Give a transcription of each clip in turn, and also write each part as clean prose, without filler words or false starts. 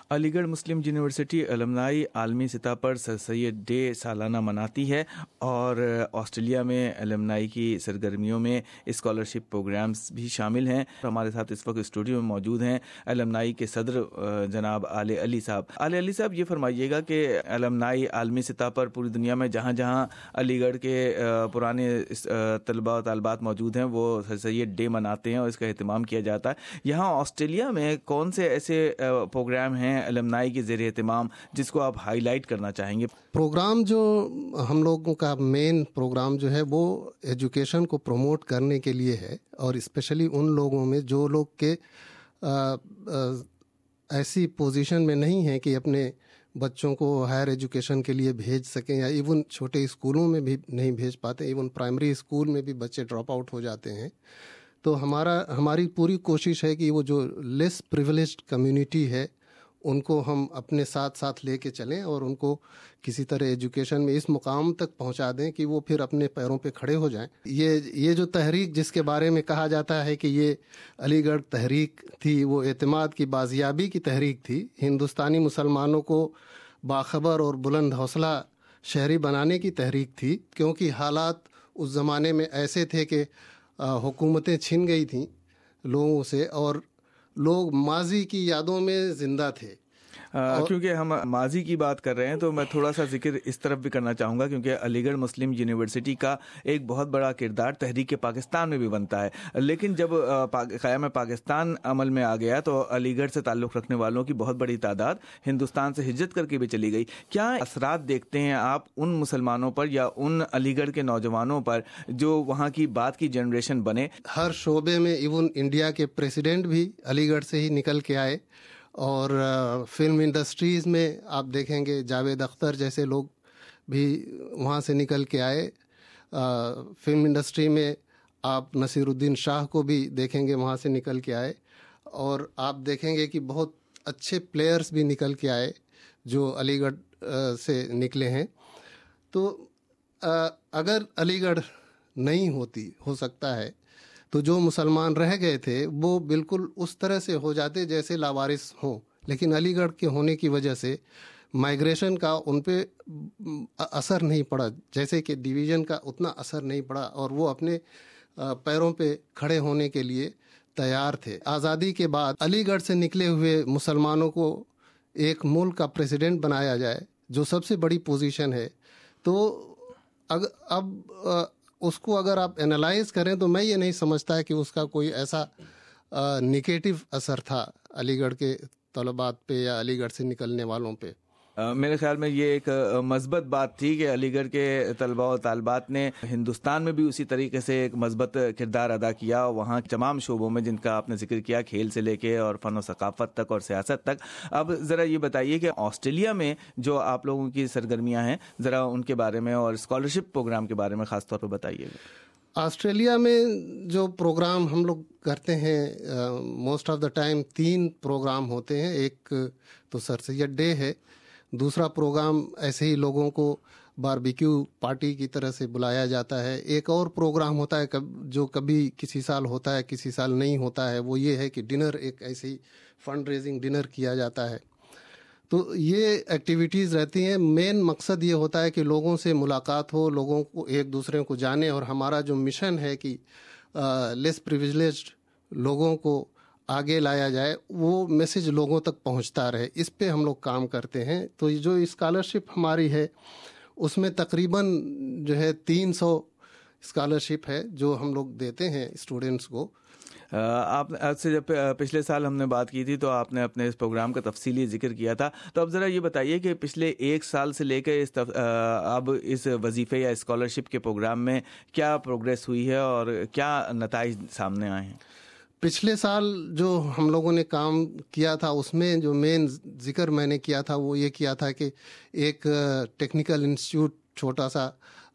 علی گڑھ مسلم یونیورسٹی المنائی عالمی سطح پر سر سید ڈے سالانہ مناتی ہے اور آسٹریلیا میں المنائی کی سرگرمیوں میں اسکالرشپ پروگرامز بھی شامل ہیں. ہمارے ساتھ اس وقت اسٹوڈیو میں موجود ہیں المنائی کے صدر جناب آل علی صاحب. آل علی صاحب, یہ فرمائیے گا کہ المنائی عالمی سطح پر پوری دنیا میں جہاں جہاں علی گڑھ کے پرانے طلباء و طالبات موجود ہیں وہ سر سید ڈے مناتے ہیں اور اس کا اہتمام کیا جاتا ہے. یہاں آسٹریلیا میں کون سے ایسے پروگرام ہیں المنائی کے زیر اہتمام جس کو آپ ہائی لائٹ کرنا چاہیں گے؟ پروگرام جو ہم لوگوں کا مین پروگرام جو ہے وہ ایجوکیشن کو پروموٹ کرنے کے لیے ہے, اور اسپیشلی ان لوگوں میں جو لوگ کے ایسی پوزیشن میں نہیں ہیں کہ اپنے بچوں کو ہائر ایجوکیشن کے لیے بھیج سکیں, یا ایون چھوٹے اسکولوں میں بھی نہیں بھیج پاتے, ایون پرائمری اسکول میں بھی بچے ڈراپ آؤٹ ہو جاتے ہیں. تو ہماری پوری کوشش ہے کہ وہ جو لیس پریویلیجڈ کمیونٹی ہے ان کو ہم اپنے ساتھ ساتھ لے کے چلیں اور ان کو کسی طرح ایجوکیشن میں اس مقام تک پہنچا دیں کہ وہ پھر اپنے پیروں پہ کھڑے ہو جائیں. یہ جو تحریک جس کے بارے میں کہا جاتا ہے کہ یہ علی گڑھ تحریک تھی, وہ اعتماد کی بازیابی کی تحریک تھی. ہندوستانی مسلمانوں کو باخبر اور بلند حوصلہ شہری بنانے کی تحریک تھی, کیونکہ حالات اس زمانے میں ایسے تھے کہ حکومتیں چھن گئی تھیں لوگوں سے اور لوگ ماضی کی یادوں میں زندہ تھے. کیونکہ ہم ماضی کی بات کر رہے ہیں تو میں تھوڑا سا ذکر اس طرف بھی کرنا چاہوں گا, کیونکہ علی گڑھ مسلم یونیورسٹی کا ایک بہت بڑا کردار تحریک پاکستان میں بھی بنتا ہے. لیکن جب قیام پاکستان عمل میں آ گیا تو علی گڑھ سے تعلق رکھنے والوں کی بہت بڑی تعداد ہندوستان سے ہجرت کر کے بھی چلی گئی. کیا اثرات دیکھتے ہیں آپ ان مسلمانوں پر یا ان علی گڑھ کے نوجوانوں پر جو وہاں کی بعد کی جنریشن بنے؟ ہر شعبے میں ایون انڈیا کے پریسیڈنٹ بھی علی گڑھ سے ہی نکل کے آئے, اور فلم انڈسٹریز میں آپ دیکھیں گے جاوید اختر جیسے لوگ بھی وہاں سے نکل کے آئے. فلم انڈسٹری میں آپ نصیر الدین شاہ کو بھی دیکھیں گے وہاں سے نکل کے آئے, اور آپ دیکھیں گے کہ بہت اچھے پلیئرز بھی نکل کے آئے جو علی گڑھ سے نکلے ہیں. تو اگر علی گڑھ نہیں ہوتی, ہو سکتا ہے تو جو مسلمان رہ گئے تھے وہ بالکل اس طرح سے ہو جاتے جیسے لاوارث ہوں, لیکن علی گڑھ کے ہونے کی وجہ سے مائیگریشن کا ان پہ اثر نہیں پڑا, جیسے کہ ڈویژن کا اتنا اثر نہیں پڑا, اور وہ اپنے پیروں پہ کھڑے ہونے کے لیے تیار تھے. آزادی کے بعد علی گڑھ سے نکلے ہوئے مسلمانوں کو ایک ملک کا پریزیڈنٹ بنایا جائے جو سب سے بڑی پوزیشن ہے, تو اب اس کو اگر آپ انالائز کریں تو میں یہ نہیں سمجھتا ہے کہ اس کا کوئی ایسا نگیٹو اثر تھا علی گڑھ کے طلبات پہ یا علی گڑھ سے نکلنے والوں پہ. میرے خیال میں یہ ایک مثبت بات تھی کہ علی گڑھ کے طلباء و طالبات نے ہندوستان میں بھی اسی طریقے سے ایک مثبت کردار ادا کیا. وہاں تمام شعبوں میں جن کا آپ نے ذکر کیا, کھیل سے لے کے اور فن و ثقافت تک اور سیاست تک. اب ذرا یہ بتائیے کہ آسٹریلیا میں جو آپ لوگوں کی سرگرمیاں ہیں ذرا ان کے بارے میں اور اسکالرشپ پروگرام کے بارے میں خاص طور پر بتائیے گا. آسٹریلیا میں جو پروگرام ہم لوگ کرتے ہیں most of the time 3 programme ہوتے ہیں. ایک تو سر سید ڈے ہے, دوسرا پروگرام ایسے ہی لوگوں کو باربیکیو پارٹی کی طرح سے بلایا جاتا ہے. ایک اور پروگرام ہوتا ہے جو کبھی کسی سال ہوتا ہے کسی سال نہیں ہوتا ہے, وہ یہ ہے کہ ڈنر, ایک ایسی فنڈ ریزنگ ڈنر کیا جاتا ہے. تو یہ ایکٹیویٹیز رہتی ہیں. مین مقصد یہ ہوتا ہے کہ لوگوں سے ملاقات ہو, لوگوں کو ایک دوسرے کو جانے, اور ہمارا جو مشن ہے کہ لیس پریویلیجڈ لوگوں کو آگے لایا جائے, وہ میسج لوگوں تک پہنچتا رہے, اس پہ ہم لوگ کام کرتے ہیں. تو جو اسکالرشپ ہماری ہے اس میں تقریباً جو ہے 300 اسکالرشپ ہے جو ہم لوگ دیتے ہیں اسٹوڈنٹس کو. آپ سے جب پچھلے سال ہم نے بات کی تھی تو آپ نے اپنے اس پروگرام کا تفصیلی ذکر کیا تھا, تو اب ذرا یہ بتائیے کہ پچھلے 1 سال سے لے کے اب اس وظیفے یا اسکالرشپ کے پروگرام میں کیا پروگریس ہوئی ہے اور کیا نتائج سامنے آئے ہیں؟ پچھلے سال جو ہم لوگوں نے کام کیا تھا اس میں جو مین ذکر میں نے کیا تھا وہ یہ کیا تھا کہ ایک ٹیکنیکل انسٹیٹیوٹ چھوٹا سا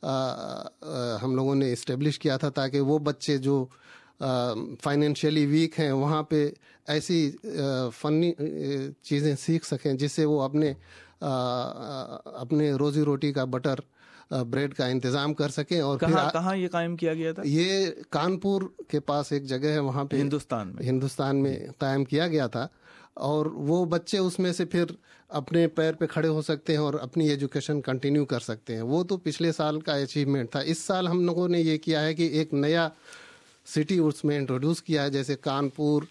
ہم لوگوں نے اسٹیبلش کیا تھا تاکہ وہ بچے جو فائنینشیلی ویک ہیں وہاں پہ ایسی فنی چیزیں سیکھ سکیں جس سے وہ اپنے روزی روٹی کا بٹر ब्रेड का इंतज़ाम कर सकें। और कहाँ ये कायम किया गया था? ये कानपुर के पास एक जगह है, वहाँ पे हिंदुस्तान में कायम किया गया था। और वो बच्चे उसमें से फिर अपने पैर पे खड़े हो सकते हैं और अपनी एजुकेशन कंटिन्यू कर सकते हैं। वो तो पिछले साल का अचीवमेंट था। इस साल हम लोगों ने ये किया है कि एक नया सिटी उसमें इंट्रोड्यूस किया है, जैसे कानपुर,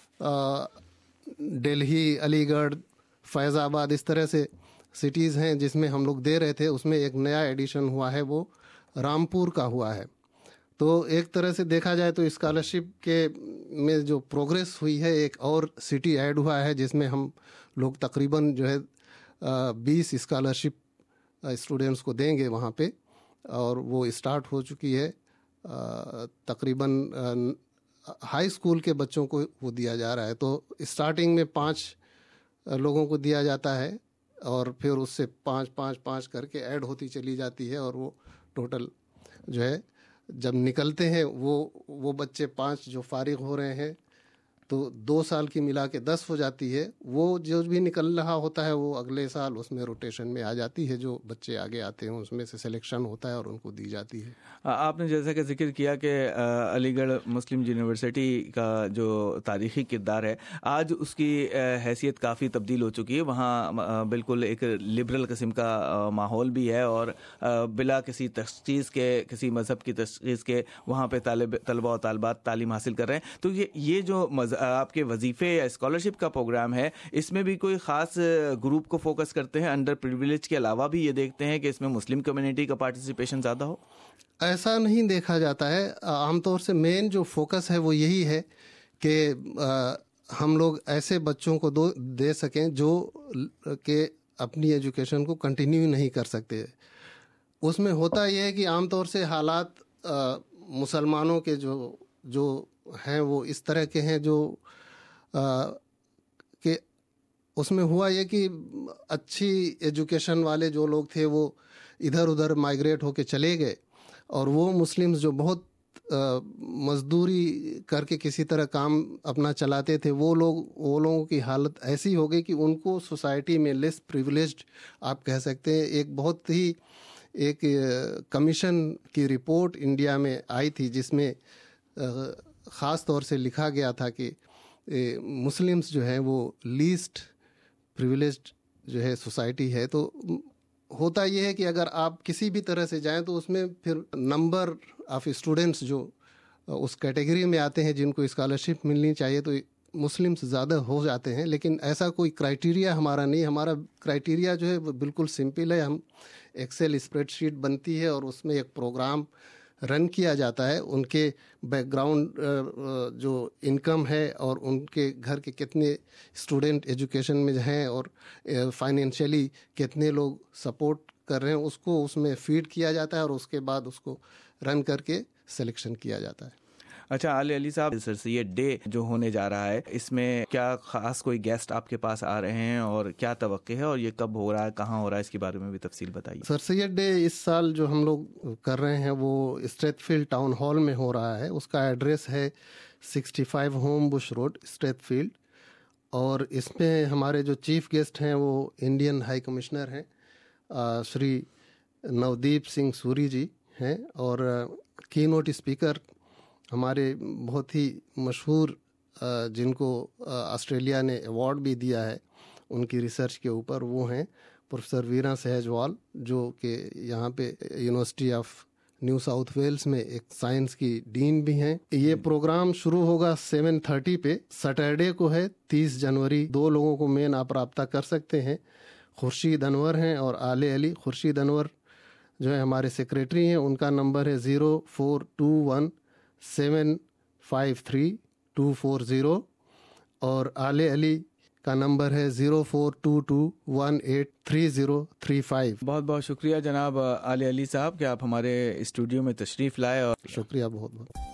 दिल्ली, अलीगढ़, फैज़ाबाद, इस तरह से सिटीज़ हैं जिसमें हम लोग दे रहे थे। उसमें एक नया एडिशन हुआ है, वो रामपुर का हुआ है। तो एक तरह से देखा जाए तो स्कॉलरशिप के में जो प्रोग्रेस हुई है, एक और सिटी ऐड हुआ है जिसमें हम लोग तकरीबन जो है 20 स्कॉलरशिप स्टूडेंट्स को देंगे वहाँ पे, और वो स्टार्ट हो चुकी है। तकरीबन हाई स्कूल के बच्चों को वो दिया जा रहा है। तो स्टार्टिंग में 5 लोगों को दिया जाता है और फिर उससे 5 करके ऐड होती चली जाती है, और वो टोटल जो है जब निकलते हैं वो बच्चे 5 जो फारिग हो रहे हैं तो 2 साल की मिला के 10 हो जाती है। वो जो भी निकल रहा होता है वो अगले साल उसमें रोटेशन में आ जाती है। जो बच्चे आगे आते हैं उसमें से सिलेक्शन होता है और उनको दी जाती है। आपने जैसा कि जिक्र किया कि अलीगढ़ मुस्लिम यूनिवर्सिटी का जो तारीख़ी किरदार है, आज उसकी हैसियत काफ़ी तब्दील हो चुकी है। वहाँ बिल्कुल एक लिबरल किस्म का माहौल भी है, और बिला किसी तशख़ीस के, किसी मज़हब की तशख़ीस के वहाँ पे तलबा और तालिबात तालीम हासिल कर रहे हैं। तो ये जो आपके वजीफ़े या स्कॉलरशिप का प्रोग्राम है, इसमें भी कोई ख़ास ग्रुप को फोकस करते हैं? अंडर प्रिविलेज के अलावा भी ये देखते हैं कि इसमें मुस्लिम कम्युनिटी का पार्टिसिपेशन ज़्यादा हो? ऐसा नहीं देखा जाता है। आमतौर से मेन जो फोकस है वो यही है कि हम लोग ऐसे बच्चों को दे सकें जो कि अपनी एजुकेशन को कंटिन्यू नहीं कर सकते। उसमें होता यह है कि आमतौर से हालात मुसलमानों के जो हैं वो इस तरह के हैं जो कि उसमें हुआ ये कि अच्छी एजुकेशन वाले जो लोग थे वो इधर उधर माइग्रेट होके चले गए, और वो मुस्लिम्स जो बहुत मजदूरी करके किसी तरह काम अपना चलाते थे, वो लोगों की हालत ऐसी हो गई कि उनको सोसाइटी में लेस प्रिविलेज्ड आप कह सकते हैं। एक बहुत ही एक कमीशन की रिपोर्ट इंडिया में आई थी जिसमें ख़ास तौर से लिखा गया था कि मुस्लिम्स जो है वो लीस्ट प्रिविलेज्ड जो है सोसाइटी है। तो होता यह है कि अगर आप किसी भी तरह से जाएं तो उसमें फिर नंबर ऑफ स्टूडेंट्स जो उस कैटेगरी में आते हैं जिनको स्कॉलरशिप मिलनी चाहिए तो मुस्लिम्स ज़्यादा हो जाते हैं। लेकिन ऐसा कोई क्राइटेरिया हमारा नहीं। हमारा क्राइटेरिया जो है वो बिल्कुल सिंपल है। हम एक्सेल स्प्रेडशीट बनती है और उसमें एक प्रोग्राम रन किया जाता है। उनके बैकग्राउंड जो इनकम है और उनके घर के कितने स्टूडेंट एजुकेशन में हैं और फाइनेंशियली कितने लोग सपोर्ट कर रहे हैं उसको उसमें फीड किया जाता है और उसके बाद उसको रन करके सिलेक्शन किया जाता है। अच्छा आले अली साहब, सर सैयद डे जो होने जा रहा है इसमें क्या ख़ास कोई गेस्ट आपके पास आ रहे हैं और क्या तवक्के है और ये कब हो रहा है, कहाँ हो रहा है, इसके बारे में भी तफसील बताइए। सर सैयद डे इस साल जो हम लोग कर रहे हैं वो स्ट्रेथफील्ड टाउन हॉल में हो रहा है। उसका एड्रेस है 65 होम बुश रोड, स्ट्रेथफील्ड। और इसमें हमारे जो चीफ गेस्ट हैं वो इंडियन हाई कमिश्नर हैं श्री नवदीप सिंह सूरी जी हैं, और की नोट स्पीकर हमारे बहुत ही मशहूर जिनको ऑस्ट्रेलिया ने अवार्ड भी दिया है उनकी रिसर्च के ऊपर, वो हैं प्रोफेसर वीरा सहजवाल जो कि यहाँ पे University of New South Wales में एक साइंस की डीन भी हैं। ये प्रोग्राम शुरू होगा 7:30 पे, सैटरडे को है 30 जनवरी। 2 लोगों को मेन आप रब्ता कर सकते हैं, खुर्शीद अनवर हैं और आले अली। खुर्शीद अनवर जो है हमारे सेक्रेटरी हैं, उनका नंबर है 0421-753-240 और आले अली का नंबर है 0422183035। बहुत बहुत शुक्रिया जनाब आले अली साहब कि आप हमारे स्टूडियो में तशरीफ़ लाए। और शुक्रिया बहुत बहुत।